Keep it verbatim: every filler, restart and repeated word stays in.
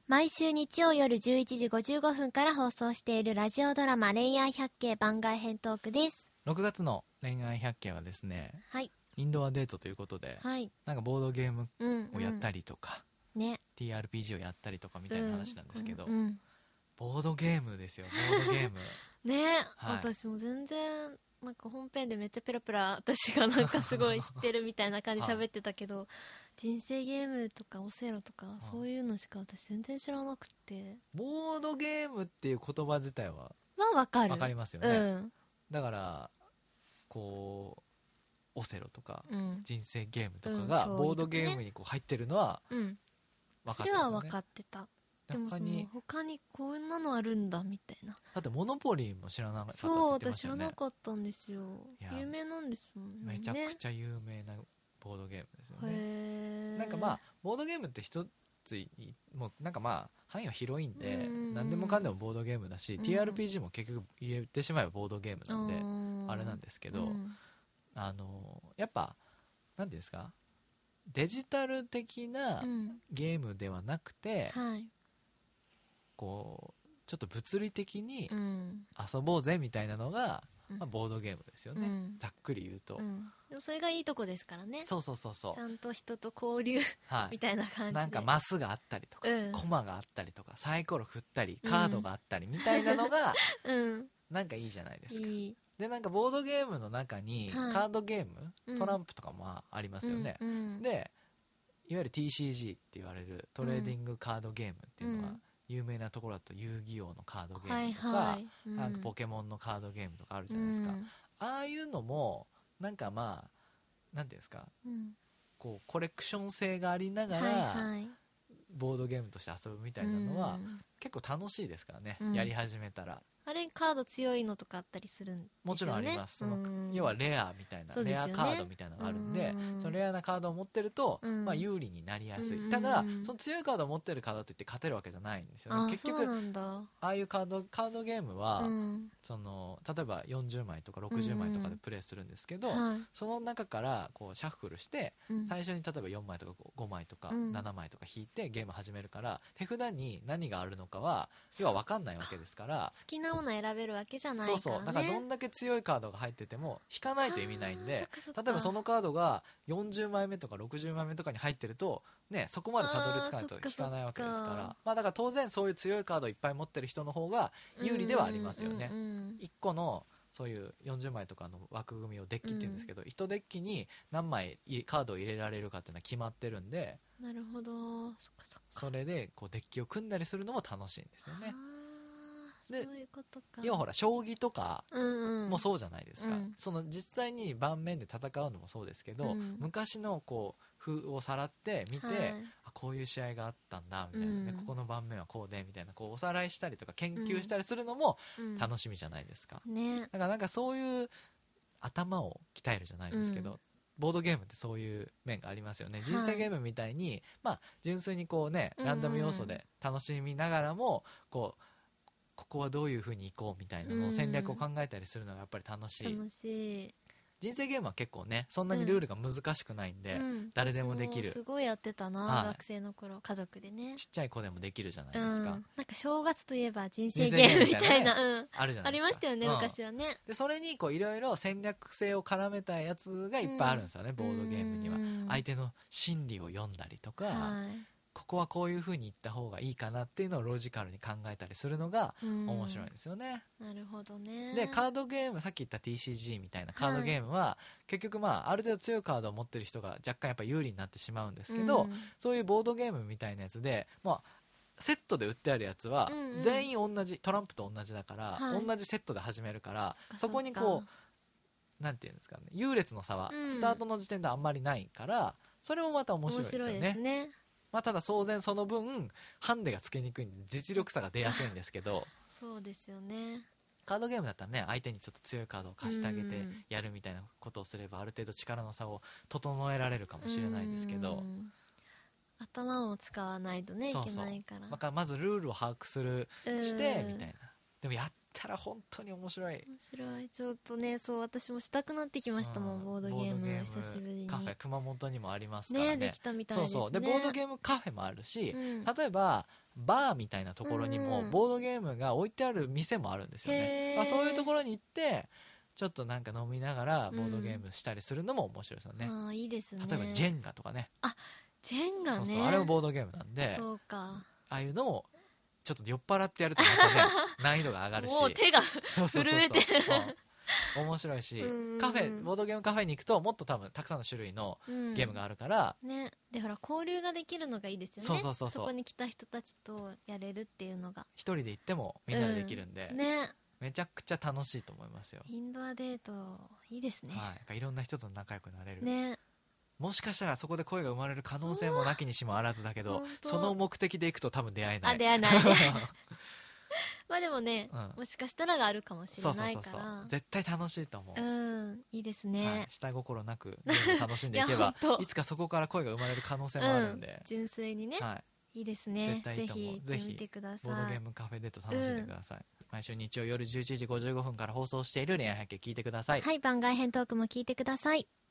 毎週日曜夜じゅういちじごじゅうごふんから放送しているラジオドラマ恋愛百景番外編トークです。 ろくがつの恋愛百景はですね、 はい、 インドアデートということで、 はい、 なんかボードゲームをやったりとか、 うんうんね、 ティーアールピージー をやったりとかみたいな話なんですけど、 うんうんうん、 ボードゲームですよ。ボードゲームね、 はい、 私も全然なんか本編でめっちゃペラペラ私がなんかすごい知ってるみたいな感じで喋ってたけど人生ゲームとかオセロとかそういうのしか私全然知らなくて、 ボードゲームっていう言葉自体はまあわかる、 わかりますよね、 うん、 だからこうオセロとか、 うん、 人生ゲームとかがボードゲームにこう入ってるのは分かってる、ね、 うん、それは分かってた。でもその他にこんなのあるんだみたいな。 だってモノポリーも知らなかったってそう言ってましたよね。 私知らなかったんですよ。有名なんですもんね。 めちゃくちゃ有名なボードゲームですよね。 へー、 なんかまあボードゲームって一つもうなんかまあ範囲は広いんで、ん何でもかんでもボードゲームだし、うん、ティーアールピージー も結局言ってしまえばボードゲームなんで、うん、あれなんですけど、うん、あのやっぱ何ていうんですか、デジタル的なゲームではなくて、うん、はい、こうちょっと物理的に遊ぼうぜみたいなのが、うん、まあ、ボードゲームですよね、うん、ざっくり言うと、うん、 でもそれがいいとこですからね。 そうそうそうそう、 ちゃんと人と交流、はい、みたいな感じでなんかマスがあったりとか、うん、コマがあったりとかサイコロ振ったりカードがあったりみたいなのが、うん、なんかいいじゃないですか。いいでなんかボードゲームの中にカードゲーム、はい、トランプとかもありますよね、うんうん、でいわゆる ティーシージー って言われるトレーディングカードゲームっていうのは、うん、有名なところだと遊戯王のカードゲームとか、はいはい、うん、なんかポケモンのカードゲームとかあるじゃないですか、うん、ああいうのもなんかまあなんていうんですか、うん、こうコレクション性がありながら、はいはい、ボードゲームとして遊ぶみたいなのは、うん、結構楽しいですからね、うん、やり始めたら。 あれカード強いのとかあったりするんですよね。 もちろんあります。その要はレアみたいな、ね、レアカードみたいなのがあるんで、そのレアなカードを持ってると、まあ、有利になりやすい。ただその強いカードを持ってるカードといって勝てるわけじゃないんですよね。結局ああいうカードカードゲームは、うん、その例えばよんじゅうまいとかろくじゅうまいとかでプレイするんですけど、うん、その中からこうシャッフルして、うん、最初に例えばよんまいとかごまいとかななまいとか引いてゲーム始めるから、手札に何があるのかは要は分かんないわけですから、 好きなもの選べるわけじゃないからね。 そうそう、だからどんだけ強いカードが入ってても引かないと意味ないんで、例えばそのカードがよんじゅうまいめとかろくじゅうまいめとかに入ってると、ね、そこまでたどり着かないと引かないわけですから、まあ、だから当然そういう強いカードをいっぱい持ってる人の方が有利ではありますよね。いっこのそういうよんじゅうまいとかの枠組みをデッキって言うんですけど、いちデッキに何枚カードを入れられるかっていうのは決まってるんで、 なるほど、そっかそっか、 それでこうデッキを組んだりするのも楽しいんですよね。 でそういうことか。 要はほら将棋とかもそうじゃないですか、うんうん、その実際に盤面で戦うのもそうですけど、うん、昔のこう譜をさらって見て、はい、あこういう試合があったんだみたいな、ね、うん、ここの盤面はこうでみたいなこうおさらいしたりとか研究したりするのも楽しみじゃないですか、うんね、だからなんかそういう頭を鍛えるじゃないですけど、うん、ボードゲームってそういう面がありますよね。人生ゲームみたいに、はい、まあ純粋にこうねランダム要素で楽しみながらもこうここはどういう風に行こうみたいなのを戦略を考えたりするのがやっぱり楽しい、 楽しい。 人生ゲームは結構ねそんなにルールが難しくないんで、うん、誰でもできる。 すごいやってたな、はい、学生の頃家族でね。 ちっちゃい子でもできるじゃないですか、うん、 なんか正月といえば人生ゲームみたいな、うん、 あるじゃないですか。 ありましたよね、うん、昔はね。 でそれにこういろいろ戦略性を絡めたやつがいっぱいあるんですよね、うん、ボードゲームには。相手の心理を読んだりとか、はい、ここはこういう風に言った方がいいかなっていうのをロジカルに考えたりするのが面白いんですよね。 なるほどね。 でカードゲーム、さっき言った ティーシージー みたいなカードゲームは、はい、結局まあある程度強いカードを持ってる人が若干やっぱ有利になってしまうんですけど、うん、そういうボードゲームみたいなやつで、まあ、セットで売ってあるやつは全員同じ、うんうん、トランプと同じだから、はい、同じセットで始めるから、そこにこうなんていうんですかね、優劣の差はスタートの時点であんまりないから、それもまた面白いですよね。面白いですね。まあ、ただ当然その分ハンデがつけにくいんで実力差が出やすいんですけどそうですよね。 カードゲームだったらね、相手にちょっと強いカードを貸してあげてやるみたいなことをすればある程度力の差を整えられるかもしれないですけど、 頭を使わないとねいけないから、 だからまずルールを把握するしてみたいな。でもやったら本当に面白い。面白い。ちょっとね、そう私もしたくなってきましたもん、うん、ボードゲームを久しぶりに。 カフェ熊本にもありますからね。 ね、できたみたいですね。 そうそう。でボードゲームカフェもあるし、うん、例えばバーみたいなところにもボードゲームが置いてある店もあるんですよね、まあ、そういうところに行ってちょっとなんか飲みながらボードゲームしたりするのも面白いですよね、うん、 あ、いいですね。 例えばジェンガとかね。 あ、ジェンガね。 そうそう、あれもボードゲームなんで、 そうか、ああいうのもちょっと酔っ払ってやるとまたね難易度が上がるし、 もう手が震えて面白いし、カフェボードゲームカフェに行くともっと多分たくさんの種類のゲームがあるから、 うん、ね、でほら交流ができるのがいいですよね。 そうそうそうそう、 そこに来た人たちとやれるっていうのが一人で行ってもみんなでできるんで、 うん、ね、 めちゃくちゃ楽しいと思いますよ。 インドアデートいいですね、 はい、いろんな人と仲良くなれる、 ね、 もしかしたらそこで恋が生まれる可能性もなきにしもあらずだけど、その目的で行くと多分出会えない。 あ、出会えないまあでもね、うん、もしかしたらがあるかもしれないから、そうそうそうそう、絶対楽しいと思う。 うん、いいですね、はい、 下心なくゲーム楽しんでいけばい, いつかそこから恋が生まれる可能性もあるんで、 うん、純粋にね、はい、いいですね。 絶対いいと思う。ぜひボードゲームカフェデート楽しんでください、うん、毎週日曜夜じゅういちじごじゅうごふんから放送している恋愛発見聞いてください。 はい、番外編トークも聞いてください。